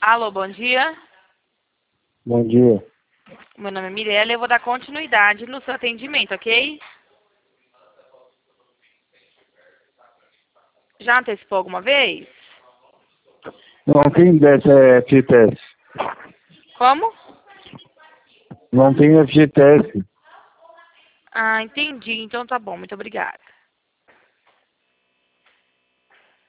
Alô, bom dia. Bom dia. Meu nome é Mirella e eu vou dar continuidade no seu atendimento, ok? Já antecipou alguma vez? Não tem dessa FGTS. Como? Não tem FGTS. Ah, entendi. Então tá bom. Muito obrigada.